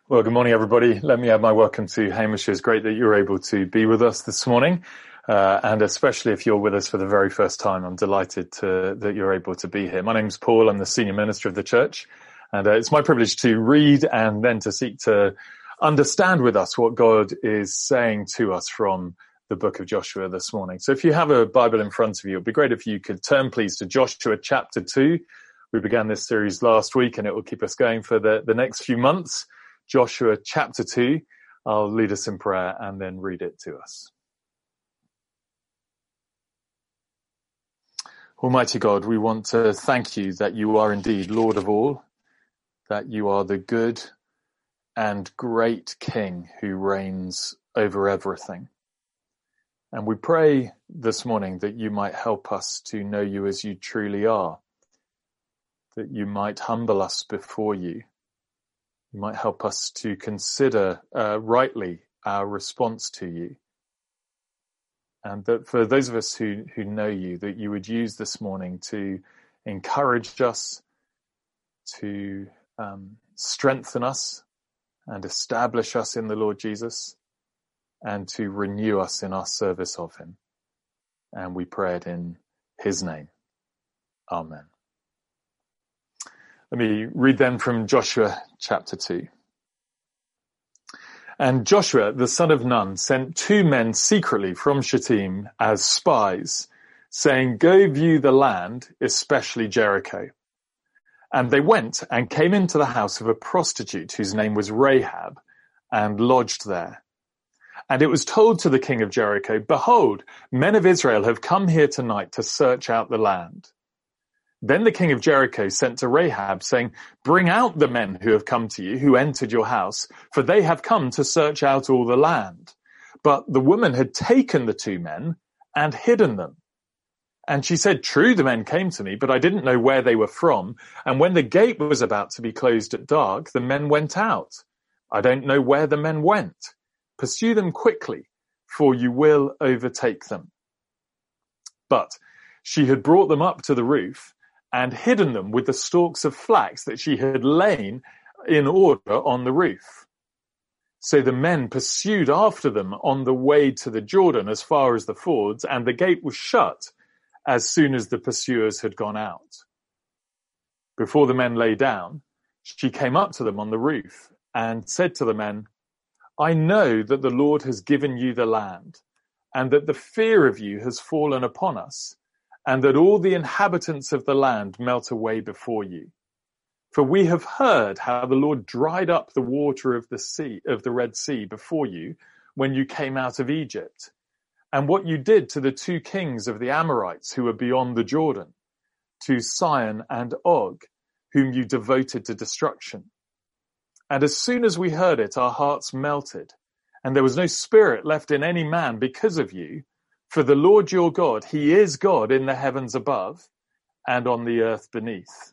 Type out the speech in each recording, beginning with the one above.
Well, good morning, everybody. Let me add my welcome to Hamish. It's great that you're able to be with us this morning, and especially if you're with us for the very first time. I'm delighted that you're able to be here. My name's Paul. I'm the senior minister of the church, and it's my privilege to read and then to seek to understand with us what God is saying to us from the book of Joshua this morning. So if you have a Bible in front of you, it'd be great if you could turn, please, to Joshua chapter 2. We began this series last week, and it will keep us going for the next few months. Joshua chapter 2, I'll lead us in prayer and then read it to us. Almighty God, we want to thank you that you are indeed Lord of all, that you are the good and great King who reigns over everything. And we pray this morning that you might help us to know you as you truly are, that you might humble us before you. You might help us to consider rightly our response to you. And that for those of us who know you, that you would use this morning to encourage us, to strengthen us and establish us in the Lord Jesus, and to renew us in our service of him. And we pray it in his name. Amen. Let me read then from Joshua chapter 2. And Joshua, the son of Nun, sent 2 men secretly from Shittim as spies, saying, "Go view the land, especially Jericho." And they went and came into the house of a prostitute whose name was Rahab, and lodged there. And it was told to the king of Jericho, "Behold, men of Israel have come here tonight to search out the land." Then the king of Jericho sent to Rahab, saying, "Bring out the men who have come to you, who entered your house, for they have come to search out all the land." But the woman had taken the 2 men and hidden them. And she said, "True, the men came to me, but I didn't know where they were from. And when the gate was about to be closed at dark, the men went out. I don't know where the men went. Pursue them quickly, for you will overtake them." But she had brought them up to the roof and hidden them with the stalks of flax that she had lain in order on the roof. So the men pursued after them on the way to the Jordan as far as the fords, and the gate was shut as soon as the pursuers had gone out. Before the men lay down, she came up to them on the roof and said to the men, "I know that the Lord has given you the land, and that the fear of you has fallen upon us, and that all the inhabitants of the land melt away before you. For we have heard how the Lord dried up the water of the Red Sea before you when you came out of Egypt, and what you did to the 2 kings of the Amorites who were beyond the Jordan, to Sihon and Og, whom you devoted to destruction. And as soon as we heard it, our hearts melted, and there was no spirit left in any man because of you. For the Lord your God, he is God in the heavens above and on the earth beneath.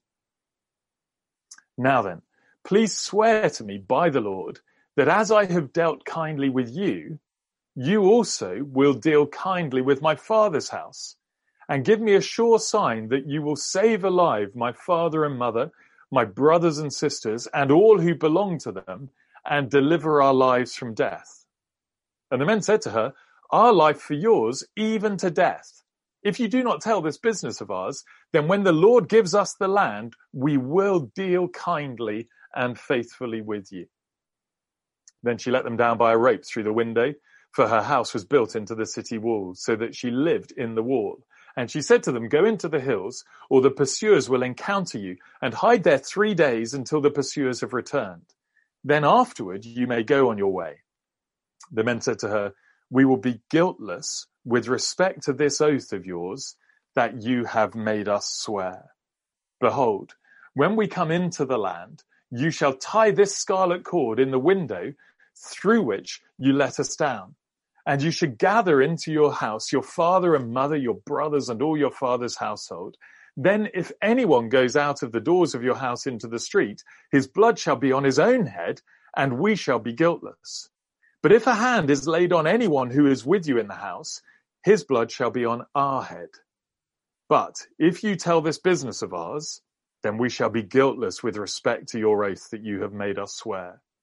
Now then, please swear to me by the Lord that as I have dealt kindly with you, you also will deal kindly with my father's house, and give me a sure sign that you will save alive my father and mother, my brothers and sisters, and all who belong to them, and deliver our lives from death." And the men said to her, "Our life for yours, even to death. If you do not tell this business of ours, then when the Lord gives us the land, we will deal kindly and faithfully with you." Then she let them down by a rope through the window, for her house was built into the city wall, so that she lived in the wall. And she said to them, "Go into the hills, or the pursuers will encounter you, and hide there 3 days until the pursuers have returned. Then afterward you may go on your way." The men said to her, "We will be guiltless with respect to this oath of yours that you have made us swear. Behold, when we come into the land, you shall tie this scarlet cord in the window through which you let us down. And you should gather into your house your father and mother, your brothers, and all your father's household. Then if anyone goes out of the doors of your house into the street, his blood shall be on his own head, and we shall be guiltless. But if a hand is laid on anyone who is with you in the house, his blood shall be on our head. But if you tell this business of ours, then we shall be guiltless with respect to your oath that you have made us swear."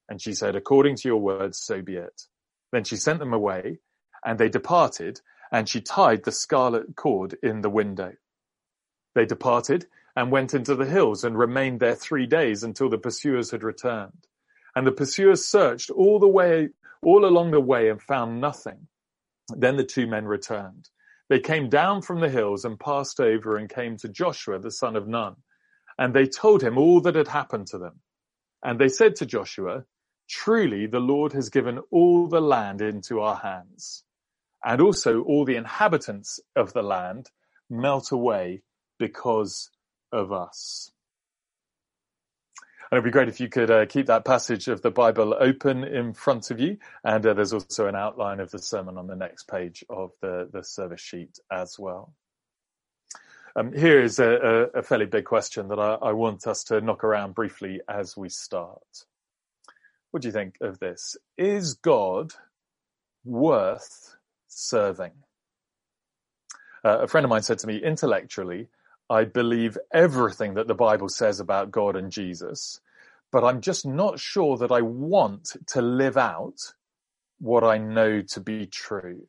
And she said, "According to your words, so be it." Then she sent them away, and they departed, and she tied the scarlet cord in the window. They departed and went into the hills and remained there 3 days until the pursuers had returned. And the pursuers searched all along the way and found nothing. Then the 2 men returned. They came down from the hills and passed over and came to Joshua, the son of Nun. And they told him all that had happened to them. And they said to Joshua, "Truly the Lord has given all the land into our hands. And also all the inhabitants of the land melt away because of us." And it'd be great if you could keep that passage of the Bible open in front of you. And there's also an outline of the sermon on the next page of the service sheet as well. Here is a fairly big question that I want us to knock around briefly as we start. What do you think of this? Is God worth serving? A friend of mine said to me, intellectually, I believe everything that the Bible says about God and Jesus, but I'm just not sure that I want to live out what I know to be true.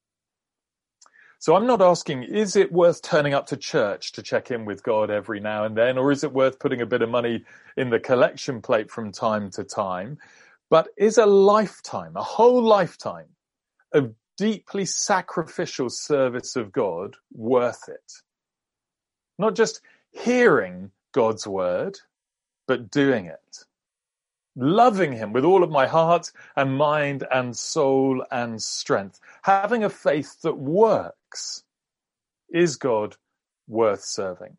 So I'm not asking, is it worth turning up to church to check in with God every now and then, or is it worth putting a bit of money in the collection plate from time to time? But is a lifetime, a whole lifetime of deeply sacrificial service of God worth it? Not just hearing God's word, but doing it. Loving him with all of my heart and mind and soul and strength. Having a faith that works. Is God worth serving?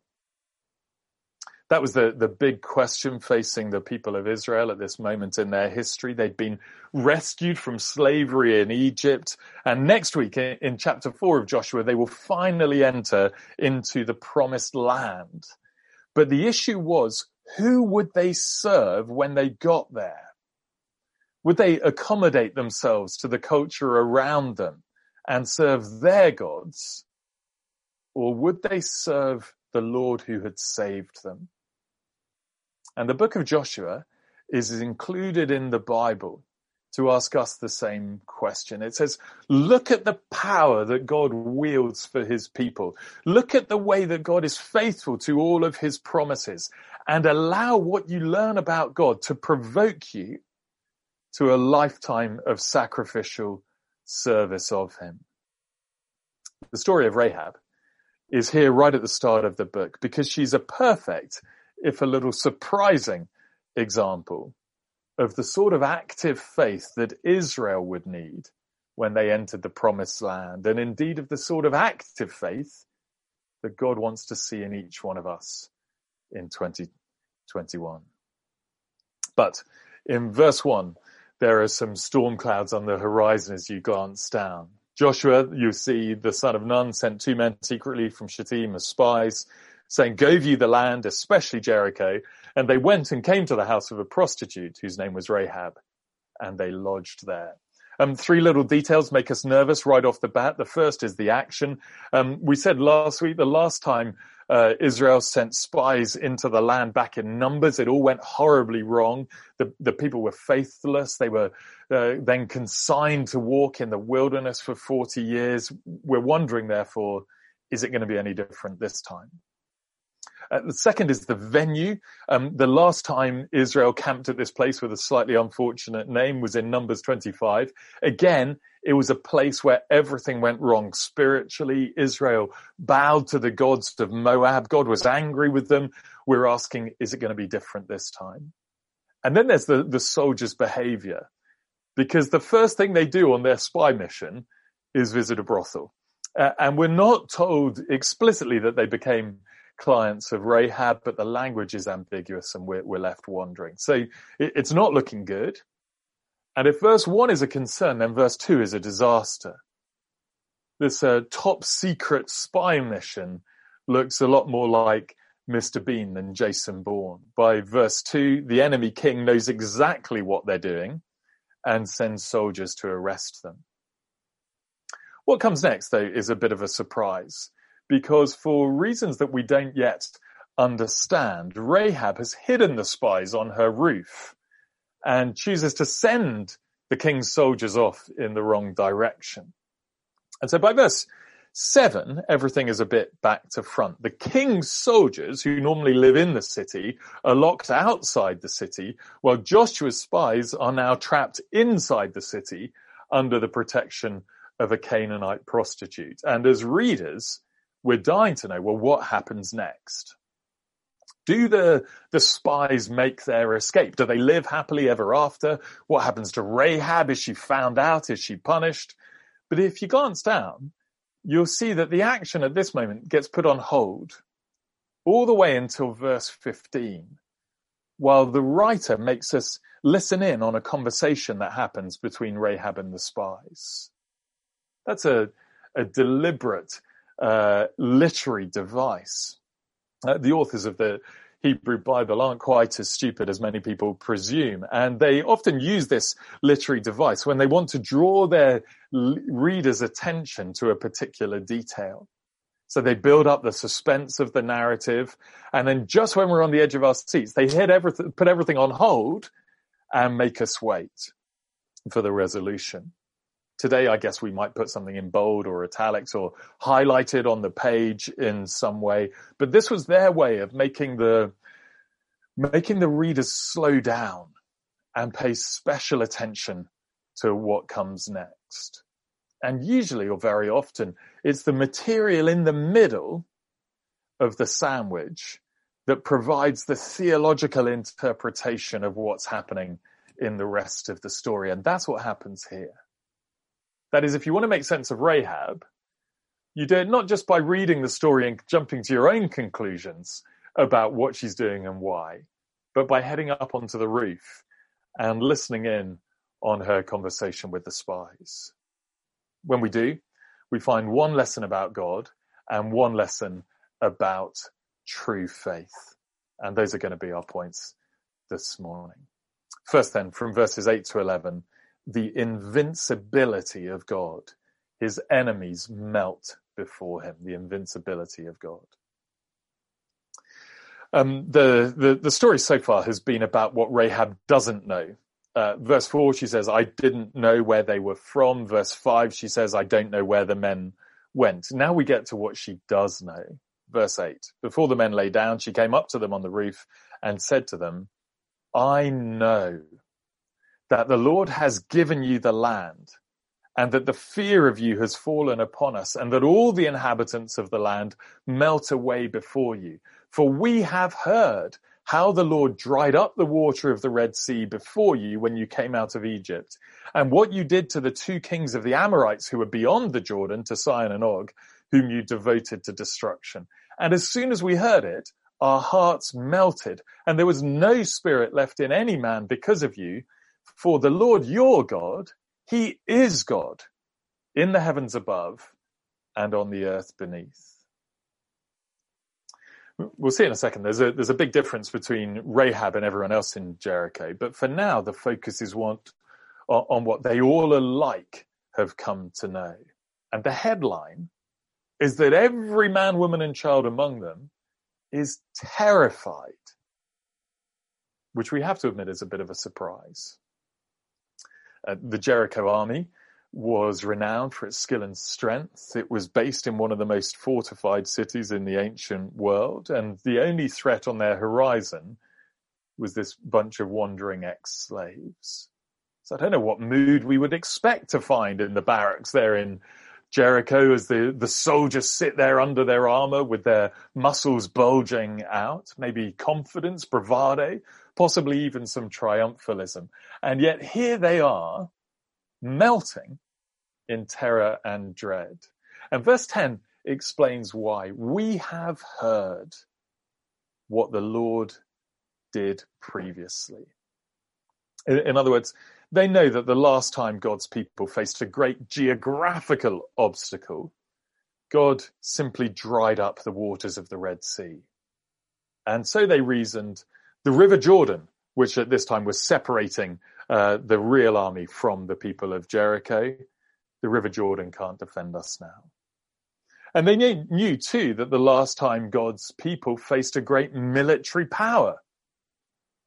That was the big question facing the people of Israel at this moment in their history. They'd been rescued from slavery in Egypt. And next week in chapter 4 of Joshua, they will finally enter into the promised land. But the issue was, who would they serve when they got there? Would they accommodate themselves to the culture around them and serve their gods? Or would they serve the Lord who had saved them? And the book of Joshua is included in the Bible to ask us the same question. It says, look at the power that God wields for his people. Look at the way that God is faithful to all of his promises, and allow what you learn about God to provoke you to a lifetime of sacrificial service of him. The story of Rahab is here right at the start of the book because she's a perfect, if a little surprising, example of the sort of active faith that Israel would need when they entered the promised land, and indeed of the sort of active faith that God wants to see in each one of us in 2021. But in verse 1, there are some storm clouds on the horizon as you glance down. Joshua, you see the son of Nun, sent 2 men secretly from Shittim as spies, saying, "Go view the land, especially Jericho." And they went and came to the house of a prostitute whose name was Rahab, and they lodged there. 3 little details make us nervous right off the bat. The first is the action. We said last week, the last time Israel sent spies into the land back in Numbers, it all went horribly wrong. The people were faithless. They were then consigned to walk in the wilderness for 40 years. We're wondering, therefore, is it going to be any different this time? The second is the venue. The last time Israel camped at this place with a slightly unfortunate name was in Numbers 25. Again, it was a place where everything went wrong spiritually. Israel bowed to the gods of Moab. God was angry with them. We're asking, is it going to be different this time? And then there's the soldiers' behavior, because the first thing they do on their spy mission is visit a brothel. And we're not told explicitly that they became clients of Rahab, but the language is ambiguous and we're left wondering. So it's not looking good. And if verse 1 is a concern, then verse 2 is a disaster. This top secret spy mission looks a lot more like Mr. Bean than Jason Bourne. By verse 2, the enemy king knows exactly what they're doing and sends soldiers to arrest them. What comes next, though, is a bit of a surprise, because for reasons that we don't yet understand, Rahab has hidden the spies on her roof. and chooses to send the king's soldiers off in the wrong direction. And so by verse 7, everything is a bit back to front. The king's soldiers, who normally live in the city, are locked outside the city, while Joshua's spies are now trapped inside the city under the protection of a Canaanite prostitute. And as readers, we're dying to know, well, what happens next? Do the spies make their escape? Do they live happily ever after? What happens to Rahab? Is she found out? Is she punished? But if you glance down, you'll see that the action at this moment gets put on hold all the way until verse 15, while the writer makes us listen in on a conversation that happens between Rahab and the spies. That's a deliberate literary device. The authors of the Hebrew Bible aren't quite as stupid as many people presume, and they often use this literary device when they want to draw their reader's attention to a particular detail. So they build up the suspense of the narrative, and then just when we're on the edge of our seats, they put everything on hold and make us wait for the resolution. Today, I guess we might put something in bold or italics or highlighted on the page in some way. But this was their way of making the readers slow down and pay special attention to what comes next. And usually, or very often, it's the material in the middle of the sandwich that provides the theological interpretation of what's happening in the rest of the story. And that's what happens here. That is, if you want to make sense of Rahab, you do it not just by reading the story and jumping to your own conclusions about what she's doing and why, but by heading up onto the roof and listening in on her conversation with the spies. When we do, we find one lesson about God and one lesson about true faith. And those are going to be our points this morning. First then, from verses 8 to 11, the invincibility of God. His enemies melt before him. The invincibility of God. The story so far has been about what Rahab doesn't know. Verse 4, she says, I didn't know where they were from. Verse 5, she says, I don't know where the men went. Now we get to what she does know. Verse 8, before the men lay down, she came up to them on the roof and said to them, I know that the Lord has given you the land, and that the fear of you has fallen upon us, and that all the inhabitants of the land melt away before you. For we have heard how the Lord dried up the water of the Red Sea before you when you came out of Egypt, and what you did to the 2 kings of the Amorites who were beyond the Jordan, to Sihon and Og, whom you devoted to destruction. And as soon as we heard it, our hearts melted, and there was no spirit left in any man because of you. For the Lord your God, he is God in the heavens above and on the earth beneath. We'll see in a second. There's a big difference between Rahab and everyone else in Jericho. But for now, the focus is on what they all alike have come to know. And the headline is that every man, woman, and child among them is terrified, which we have to admit is a bit of a surprise. The Jericho army was renowned for its skill and strength. It was based in one of the most fortified cities in the ancient world, and the only threat on their horizon was this bunch of wandering ex-slaves. So I don't know what mood we would expect to find in the barracks there in Jericho as the soldiers sit there under their armor with their muscles bulging out, maybe confidence, bravado, possibly even some triumphalism. And yet here they are, melting in terror and dread. And verse 10 explains why. We have heard what the Lord did previously. In other words, they know that the last time God's people faced a great geographical obstacle, God simply dried up the waters of the Red Sea. And so they reasoned, the River Jordan, which at this time was separating the real army from the people of Jericho, the River Jordan can't defend us now. And they knew too that the last time God's people faced a great military power,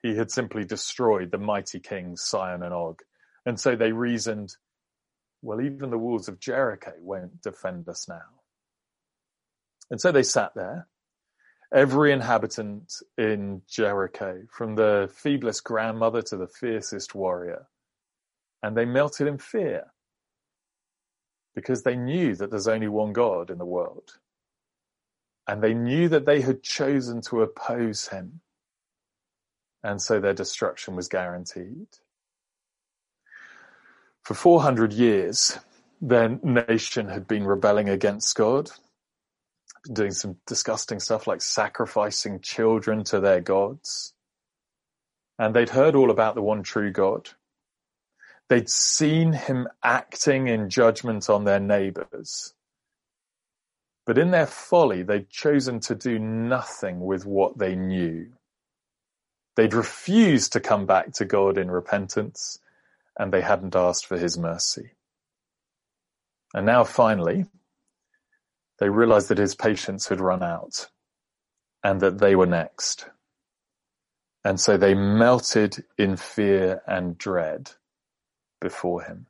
he had simply destroyed the mighty kings Sihon and Og. And so they reasoned, well, even the walls of Jericho won't defend us now. And so they sat there, every inhabitant in Jericho, from the feeblest grandmother to the fiercest warrior, and they melted in fear because they knew that there's only one God in the world. And they knew that they had chosen to oppose him. And so their destruction was guaranteed. For 400 years, their nation had been rebelling against God, doing some disgusting stuff like sacrificing children to their gods. And they'd heard all about the one true God. They'd seen him acting in judgment on their neighbors. But in their folly, they'd chosen to do nothing with what they knew. They'd refused to come back to God in repentance, and they hadn't asked for his mercy. And now finally, they realized that his patience had run out and that they were next. And so they melted in fear and dread before him.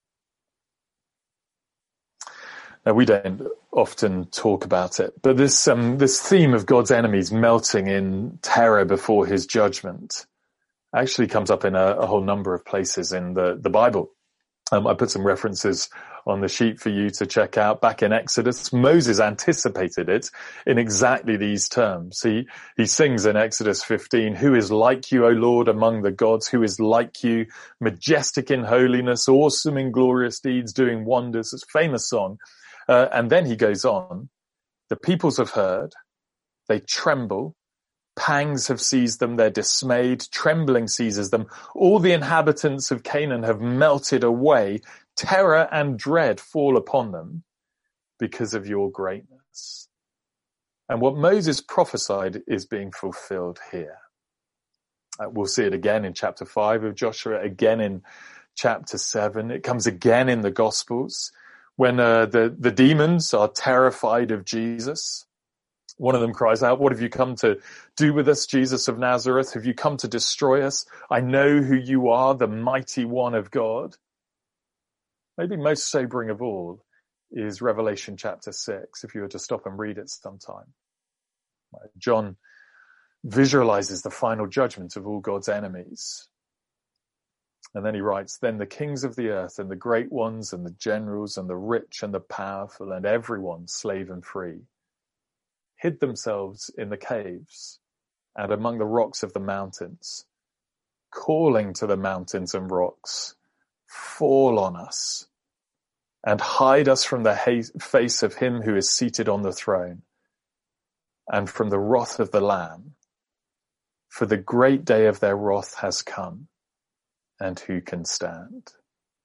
Now, we don't often talk about it, but this theme of God's enemies melting in terror before his judgment actually comes up in a whole number of places in the Bible. I put some references on the sheet for you to check out. Back in Exodus, Moses anticipated it in exactly these terms. He sings in Exodus 15, "Who is like you, O Lord, among the gods? Who is like you, majestic in holiness, awesome in glorious deeds, doing wonders?" It's a famous song. And then he goes on, "The peoples have heard, they tremble, pangs have seized them, they're dismayed, trembling seizes them. All the inhabitants of Canaan have melted away, terror and dread fall upon them because of your greatness." And what Moses prophesied is being fulfilled here. We'll see it again in chapter 5 of Joshua, again in chapter 7. It comes again in the Gospels when the demons are terrified of Jesus. One of them cries out, "What have you come to do with us, Jesus of Nazareth? Have you come to destroy us? I know who you are, the mighty one of God." Maybe most sobering of all is Revelation chapter 6, if you were to stop and read it sometime. John visualizes the final judgment of all God's enemies. And then he writes, "Then the kings of the earth and the great ones and the generals and the rich and the powerful and everyone, slave and free, hid themselves in the caves and among the rocks of the mountains, calling to the mountains and rocks, 'Fall on us and hide us from the face of him who is seated on the throne and from the wrath of the Lamb. For the great day of their wrath has come, and who can stand?'"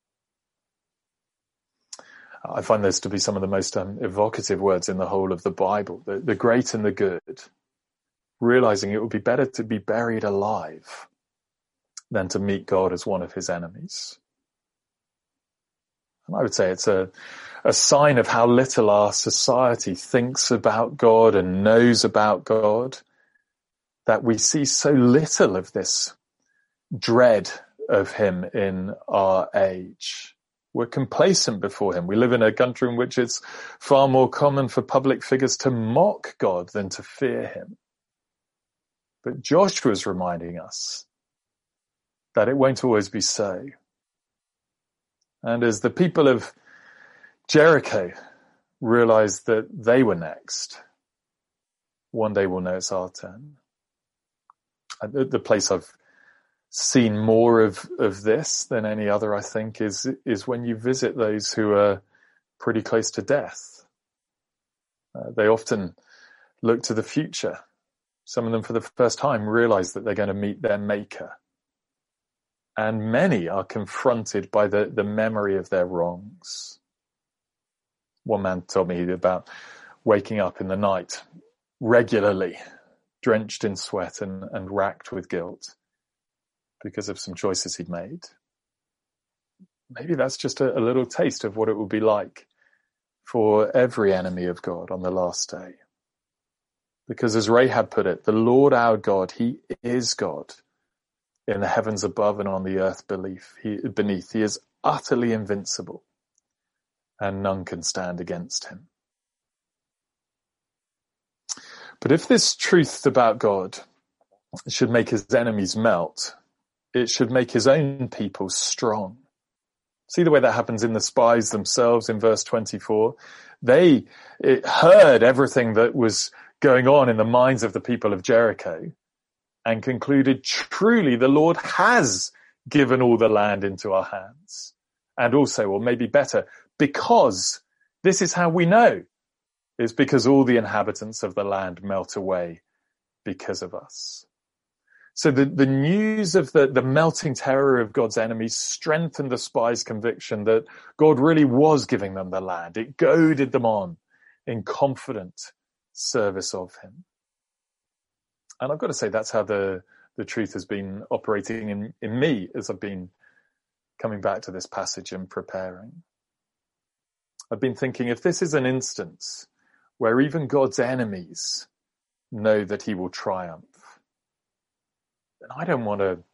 I find those to be some of the most evocative words in the whole of the Bible. The great and the good, realizing it would be better to be buried alive than to meet God as one of his enemies. And I would say it's a sign of how little our society thinks about God and knows about God, that we see so little of this dread of him in our age. We're complacent before him. We live in a country in which it's far more common for public figures to mock God than to fear him. But Joshua's reminding us that it won't always be so. And as the people of Jericho realized that they were next, one day we'll know it's our turn. The place I've seen more of this than any other, I think, is when you visit those who are pretty close to death. They often look to the future. Some of them for the first time realize that they're going to meet their maker. And many are confronted by the memory of their wrongs. One man told me about waking up in the night regularly, drenched in sweat and racked with guilt because of some choices he'd made. Maybe that's just a little taste of what it will be like for every enemy of God on the last day. Because as Rahab put it, the Lord our God, he is God, in the heavens above and on the earth beneath. He is utterly invincible, and none can stand against him. But if this truth about God should make his enemies melt, it should make his own people strong. See the way that happens in the spies themselves in verse 24? They heard everything that was going on in the minds of the people of Jericho and concluded, truly the Lord has given all the land into our hands. And also, or maybe better, because this is how we know. It's because all the inhabitants of the land melt away because of us. So the news of the melting terror of God's enemies strengthened the spies' conviction that God really was giving them the land. It goaded them on in confident service of him. And I've got to say, that's how the truth has been operating in me as I've been coming back to this passage and preparing. I've been thinking, if this is an instance where even God's enemies know that he will triumph, then I don't want to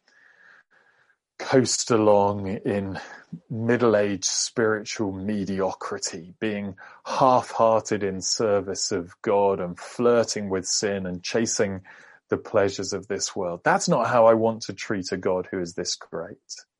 coast along in middle-aged spiritual mediocrity, being half-hearted in service of God and flirting with sin and chasing the pleasures of this world. That's not how I want to treat a God who is this great.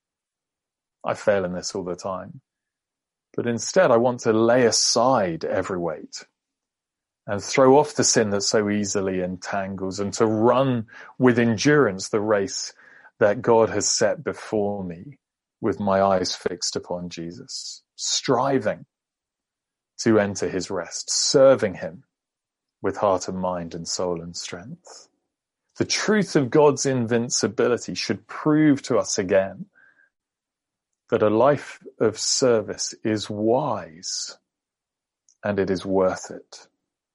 I fail in this all the time. But instead, I want to lay aside every weight and throw off the sin that so easily entangles, and to run with endurance the race that God has set before me with my eyes fixed upon Jesus, striving to enter his rest, serving him with heart and mind and soul and strength. The truth of God's invincibility should prove to us again that a life of service is wise and it is worth it.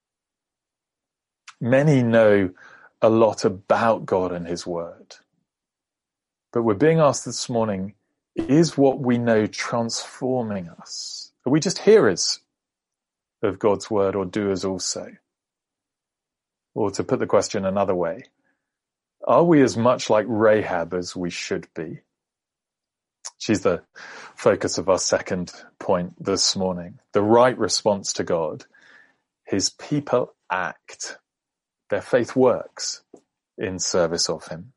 Many know a lot about God and his word, but we're being asked this morning, is what we know transforming us? Are we just hearers of God's word, or doers also? Or to put the question another way, are we as much like Rahab as we should be? She's the focus of our second point this morning. The right response to God. His people act. Their faith works in service of him.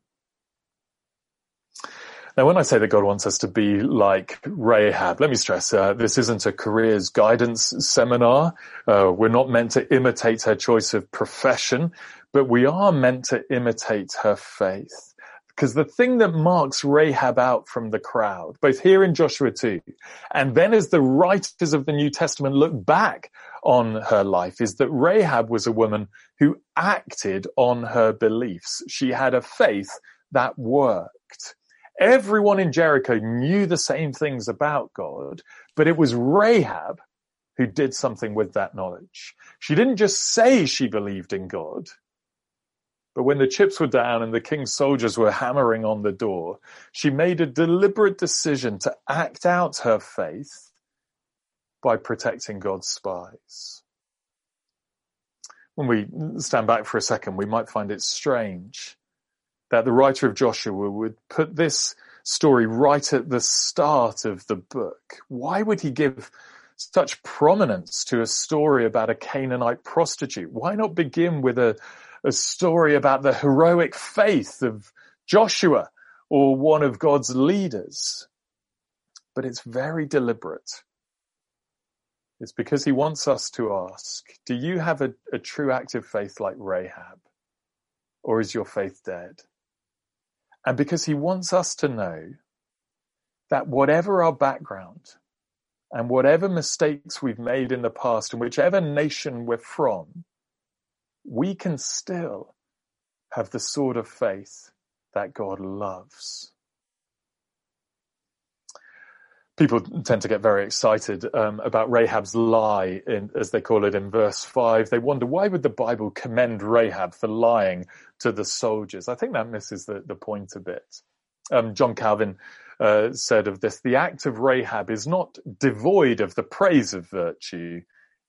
Now, when I say that God wants us to be like Rahab, let me stress, this isn't a careers guidance seminar. We're not meant to imitate her choice of profession, but we are meant to imitate her faith. Because the thing that marks Rahab out from the crowd, both here in Joshua 2, and then as the writers of the New Testament look back on her life, is that Rahab was a woman who acted on her beliefs. She had a faith that worked. Everyone in Jericho knew the same things about God, but it was Rahab who did something with that knowledge. She didn't just say she believed in God, but when the chips were down and the king's soldiers were hammering on the door, she made a deliberate decision to act out her faith by protecting God's spies. When we stand back for a second, we might find it strange that the writer of Joshua would put this story right at the start of the book. Why would he give such prominence to a story about a Canaanite prostitute? Why not begin with a story about the heroic faith of Joshua or one of God's leaders? But it's very deliberate. It's because he wants us to ask, do you have a true active faith like Rahab? Or is your faith dead? And because he wants us to know that whatever our background and whatever mistakes we've made in the past and whichever nation we're from, we can still have the sort of faith that God loves. People tend to get very excited about Rahab's lie, as they call it in verse 5. They wonder, why would the Bible commend Rahab for lying to the soldiers? I think that misses the point a bit. John Calvin said of this, the act of Rahab is not devoid of the praise of virtue.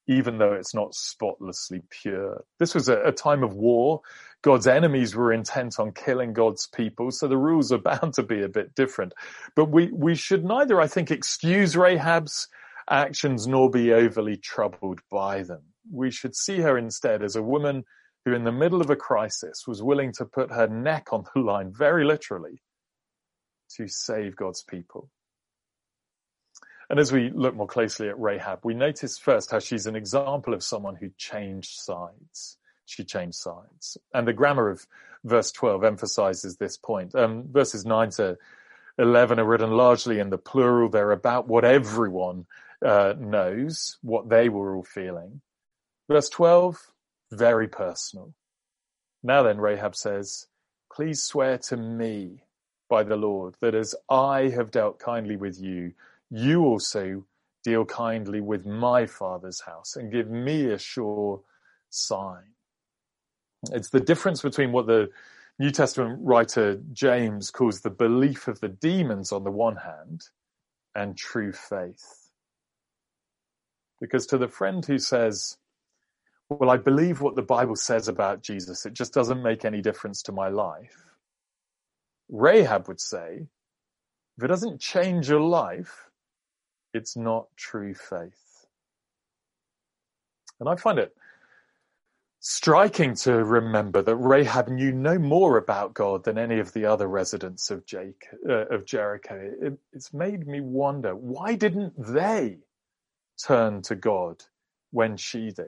even though it's not spotlessly pure. This was a time of war. God's enemies were intent on killing God's people, so the rules are bound to be a bit different. But we should neither, I think, excuse Rahab's actions nor be overly troubled by them. We should see her instead as a woman who, in the middle of a crisis, was willing to put her neck on the line, very literally, to save God's people. And as we look more closely at Rahab, we notice first how she's an example of someone who changed sides. She changed sides. And the grammar of verse 12 emphasizes this point. Verses 9 to 11 are written largely in the plural. They're about what everyone knows, what they were all feeling. Verse 12, very personal. Now then, Rahab says, please swear to me by the Lord that as I have dealt kindly with you, you also deal kindly with my father's house and give me a sure sign. It's the difference between what the New Testament writer James calls the belief of the demons on the one hand and true faith. Because to the friend who says, well, I believe what the Bible says about Jesus, it just doesn't make any difference to my life, Rahab would say, if it doesn't change your life, it's not true faith. And I find it striking to remember that Rahab knew no more about God than any of the other residents of Jericho. It's made me wonder, why didn't they turn to God when she did?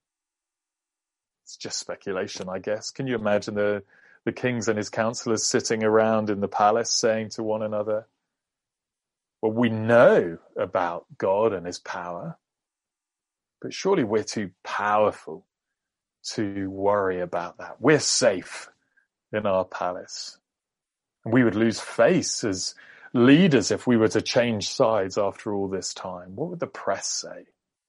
It's just speculation, I guess. Can you imagine the kings and his counselors sitting around in the palace saying to one another, well, we know about God and his power, but surely we're too powerful to worry about that. We're safe in our palace. And we would lose face as leaders if we were to change sides after all this time. What would the press say?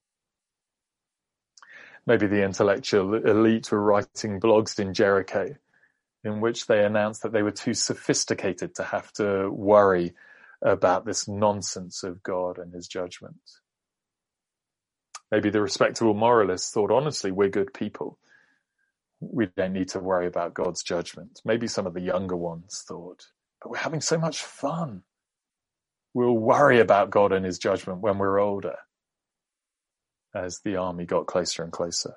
Maybe the intellectual elite were writing blogs in Jericho in which they announced that they were too sophisticated to have to worry about this nonsense of God and his judgment. Maybe the respectable moralists thought, honestly, we're good people. We don't need to worry about God's judgment. Maybe some of the younger ones thought, but we're having so much fun. We'll worry about God and his judgment when we're older, as the army got closer and closer.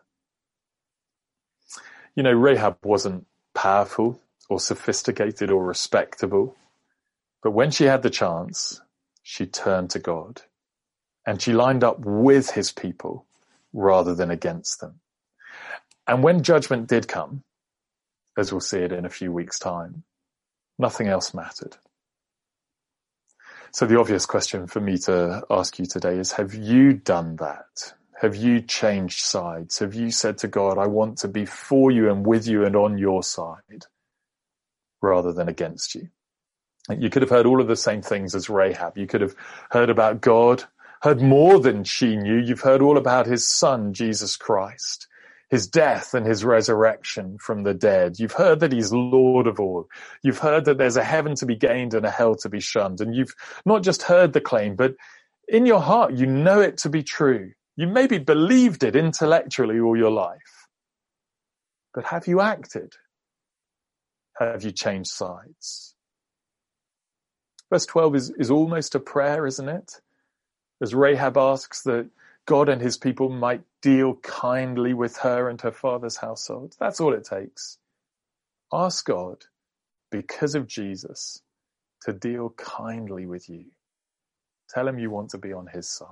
You know, Rahab wasn't powerful or sophisticated or respectable. But when she had the chance, she turned to God and she lined up with his people rather than against them. And when judgment did come, as we'll see it in a few weeks' time, nothing else mattered. So the obvious question for me to ask you today is, have you done that? Have you changed sides? Have you said to God, I want to be for you and with you and on your side rather than against you? You could have heard all of the same things as Rahab. You could have heard about God, heard more than she knew. You've heard all about his son, Jesus Christ, his death and his resurrection from the dead. You've heard that he's Lord of all. You've heard that there's a heaven to be gained and a hell to be shunned. And you've not just heard the claim, but in your heart, you know it to be true. You maybe believed it intellectually all your life. But have you acted? Have you changed sides? Verse 12 is almost a prayer, isn't it? As Rahab asks that God and his people might deal kindly with her and her father's household. That's all it takes. Ask God, because of Jesus, to deal kindly with you. Tell him you want to be on his side.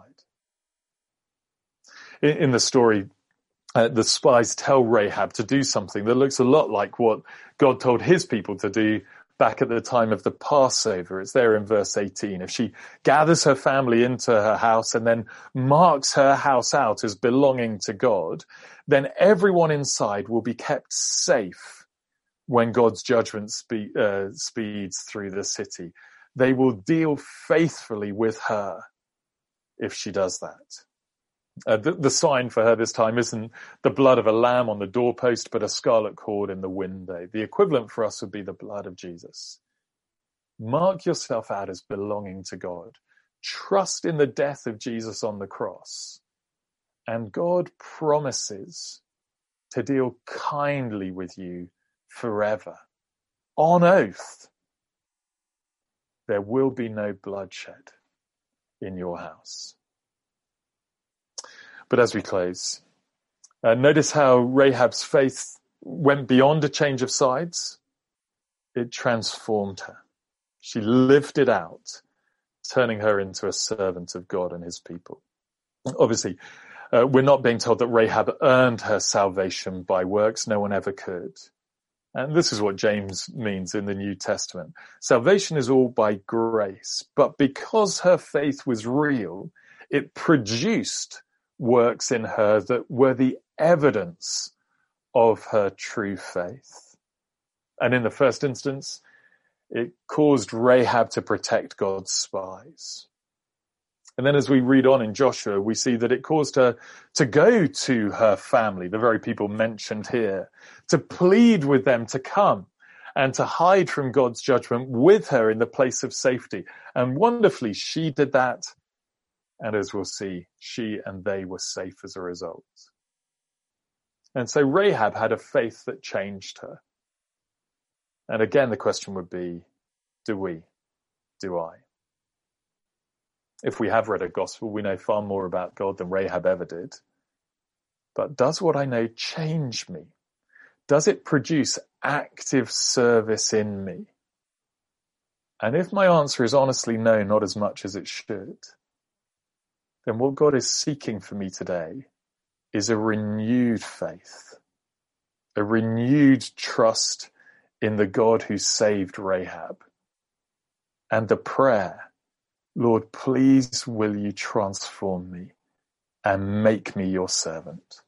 In the story, the spies tell Rahab to do something that looks a lot like what God told his people to do back at the time of the Passover. It's there in verse 18. If she gathers her family into her house and then marks her house out as belonging to God, then everyone inside will be kept safe when God's judgment speeds through the city. They will deal faithfully with her if she does that. The sign for her this time isn't the blood of a lamb on the doorpost, but a scarlet cord in the window. The equivalent for us would be the blood of Jesus. Mark yourself out as belonging to God. Trust in the death of Jesus on the cross. And God promises to deal kindly with you forever. On oath, there will be no bloodshed in your house. But as we close, notice how Rahab's faith went beyond a change of sides. It transformed her. She lived it out, turning her into a servant of God and his people. Obviously, we're not being told that Rahab earned her salvation by works. No one ever could. And this is what James means in the New Testament. Salvation is all by grace, but because her faith was real, it produced works in her that were the evidence of her true faith. And in the first instance, it caused Rahab to protect God's spies. And then as we read on in Joshua, we see that it caused her to go to her family, the very people mentioned here, to plead with them to come and to hide from God's judgment with her in the place of safety. And wonderfully, she did that. And as we'll see, she and they were safe as a result. And so Rahab had a faith that changed her. And again, the question would be, do we? Do I? If we have read a gospel, we know far more about God than Rahab ever did. But does what I know change me? Does it produce active service in me? And if my answer is honestly no, not as much as it should, then what God is seeking for me today is a renewed faith, a renewed trust in the God who saved Rahab, and the prayer, Lord, please will you transform me and make me your servant.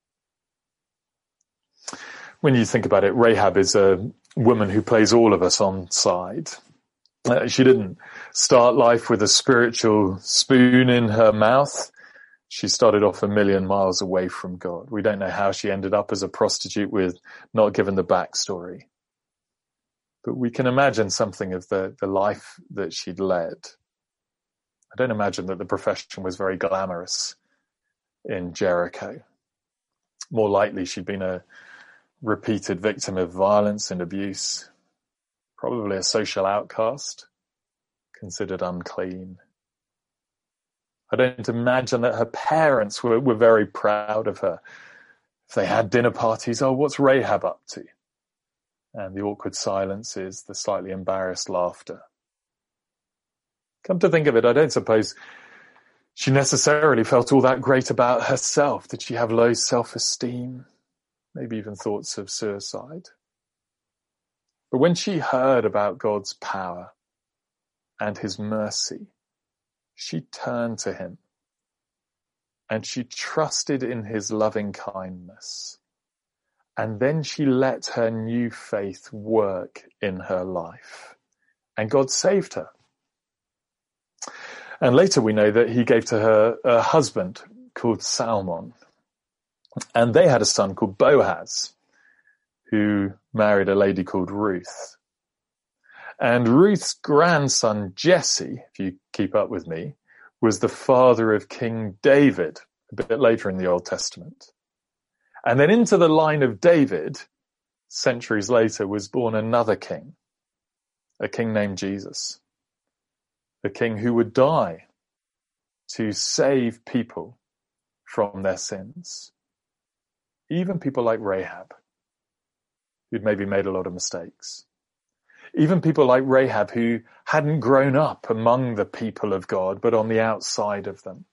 When you think about it, Rahab is a woman who plays all of us on side. She didn't start life with a spiritual spoon in her mouth. She started off a million miles away from God. We don't know how she ended up as a prostitute. We're not given the backstory. But we can imagine something of the life that she'd led. I don't imagine that the profession was very glamorous in Jericho. More likely, she'd been a repeated victim of violence and abuse, probably a social outcast, considered unclean. I don't imagine that her parents were very proud of her. If they had dinner parties, oh, what's Rahab up to? And the awkward silences, the slightly embarrassed laughter. Come to think of it, I don't suppose she necessarily felt all that great about herself. Did she have low self-esteem? Maybe even thoughts of suicide? But when she heard about God's power and his mercy, she turned to him and she trusted in his loving kindness. And then she let her new faith work in her life. And God saved her. And later we know that he gave to her a husband called Salmon. And they had a son called Boaz, who married a lady called Ruth. And Ruth's grandson, Jesse, if you keep up with me, was the father of King David, a bit later in the Old Testament. And then into the line of David, centuries later, was born another king, a king named Jesus, a king who would die to save people from their sins. Even people like Rahab, who'd maybe made a lot of mistakes. Even people like Rahab who hadn't grown up among the people of God, but on the outside of them.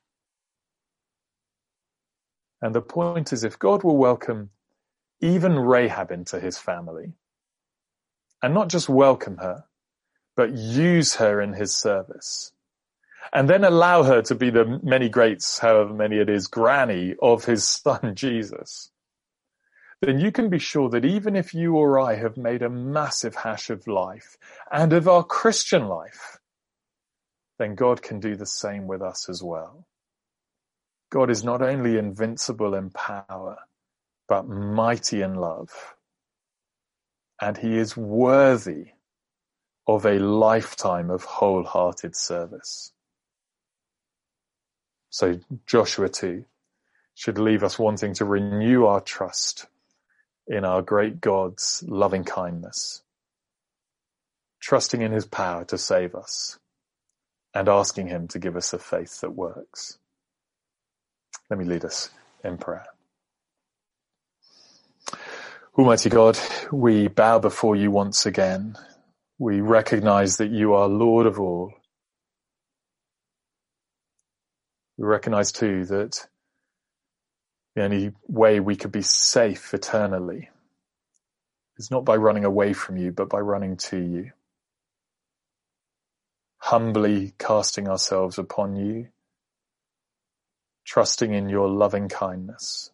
And the point is, if God will welcome even Rahab into his family, and not just welcome her, but use her in his service, and then allow her to be the many greats, however many it is, granny of his son Jesus, then you can be sure that even if you or I have made a massive hash of life and of our Christian life, then God can do the same with us as well. God is not only invincible in power, but mighty in love. And he is worthy of a lifetime of wholehearted service. So Joshua 2, should leave us wanting to renew our trust in our great God's loving kindness, trusting in his power to save us, and asking him to give us a faith that works. Let me lead us in prayer. Almighty God, we bow before you once again. We recognize that you are Lord of all. We recognize too that the only way we could be safe eternally is not by running away from you, but by running to you. Humbly casting ourselves upon you, trusting in your loving kindness.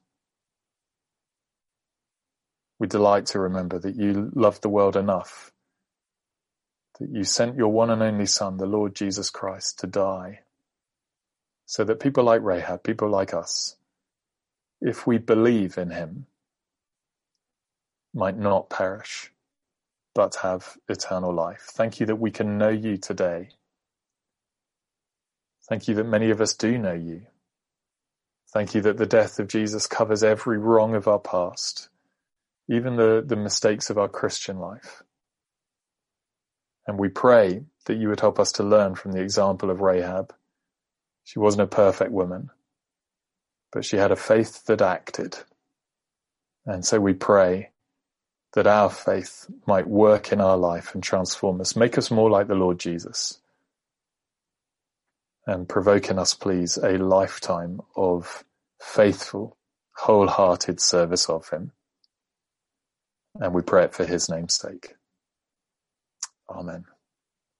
We delight to remember that you loved the world enough, that you sent your one and only Son, the Lord Jesus Christ, to die, so that people like Rahab, people like us, if we believe in him, might not perish, but have eternal life. Thank you that we can know you today. Thank you that many of us do know you. Thank you that the death of Jesus covers every wrong of our past, even the mistakes of our Christian life. And we pray that you would help us to learn from the example of Rahab. She wasn't a perfect woman, but she had a faith that acted. And so we pray that our faith might work in our life and transform us, make us more like the Lord Jesus, and provoke in us, please, a lifetime of faithful, wholehearted service of him. And we pray it for his name's sake. Amen.